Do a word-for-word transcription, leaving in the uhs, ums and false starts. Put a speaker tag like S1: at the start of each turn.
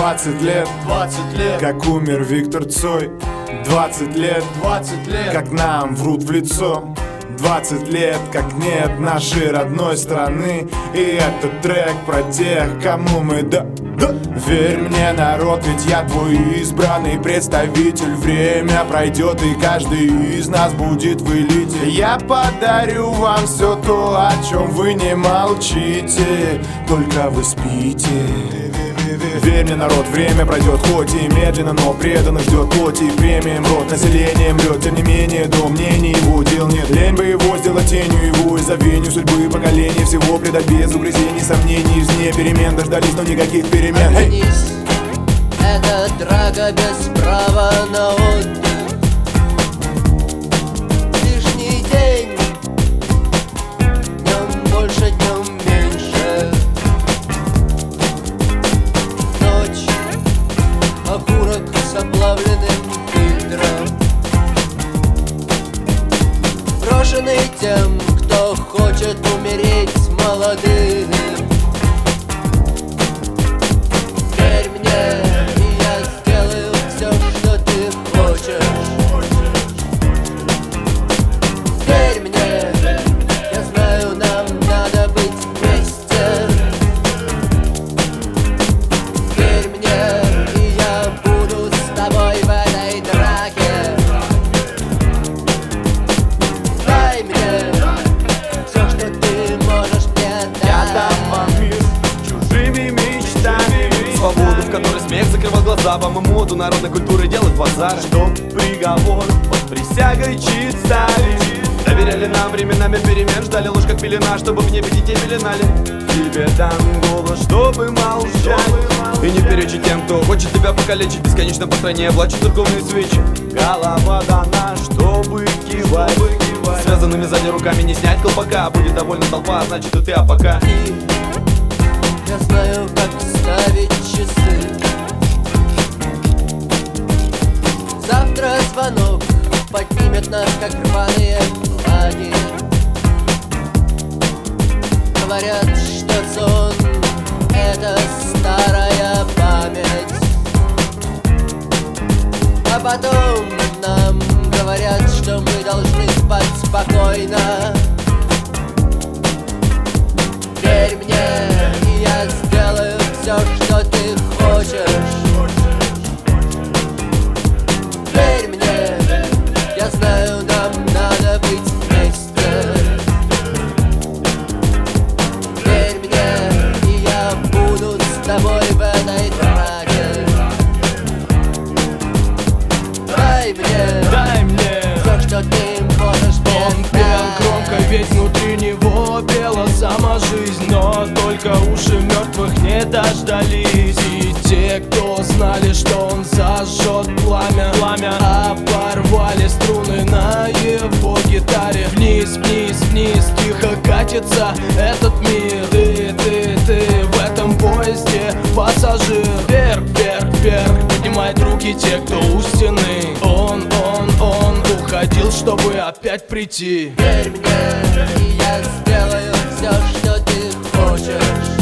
S1: Двадцать лет,
S2: двадцать лет,
S1: как умер Виктор Цой. Двадцать лет,
S2: двадцать лет,
S1: как нам врут в лицо. Двадцать лет, как нет нашей родной страны. И этот трек про тех, кому мы да, да. Верь мне, народ, ведь я твой избранный представитель. Время пройдет, и каждый из нас будет в элите. Я подарю вам все то, о чем вы не молчите, только вы спите. Верь мне, народ, время пройдет, хоть и медленно, но преданных ждет плоть и премием рот. Население мрет, тем не менее, до мнений его дел нет. Лень бы его сделать тенью его и забвению судьбы поколений. Всего предать без угрызений, сомнений. Вне перемен дождались, но никаких перемен.
S3: Оглянись, это драка без права на отдых. Лишний день, днем больше, днем меньше. Ночь, окурок с оплавленным фильтром, брошенный тем, кто хочет умереть молодым. Верь мне, и я сделаю все, что ты хочешь. Верь мне, я знаю, нам надо быть вместе. Верь мне, и я буду с тобой в этой драке. Дай мне все, что ты можешь мне дать.
S2: я дам вам мир чужими мечтами.
S4: Свободу, в которой смех закрывал глаза. Вам и моду народной культуры делать базар.
S2: Чтоб приговор под присягой чит ставить.
S4: Доверяли нам временами перемен, ждали ложь как пелена, чтобы в небе детей пеленали.
S2: Тебе дам голос, чтобы молчать,
S4: И не перечи тем, кто хочет тебя покалечить. Бесконечно по стране плачут церковные свечи.
S2: голова дана, чтобы кивать.
S4: Связанными сзади руками не снять колпака. Будет довольна толпа, значит и ты, а пока
S3: Я знаю, как ставить часы. Завтра звонок поднимет нас, как рваные флаги. Говорят, что сон — это старая память. А потом нам говорят, что мы должны спать спокойно. Верь мне, и я сделаю все, что ты хочешь. Верь мне, я знаю, нам надо быть вместе. Верь мне, и я буду с тобой в этой драке. Дай мне,
S2: Дай мне,
S3: все, что ты можешь
S2: он
S3: мне
S2: пел
S3: дать.
S2: громко, ведь внутри него пела сама жизнь. Но только уши мертвых не дождались. И те, кто знали, что он зажжет пламя, пламя оборвали струны на его гитаре. Вниз, вниз, вниз, тихо катится этот мир. Ты, ты, ты в этом поезде пассажир. Вверх, вверх, вверх поднимает руки те, кто у стены. Он, он, он уходил, чтобы опять прийти.
S3: Верь мне, и я сделаю все, что ты хочешь.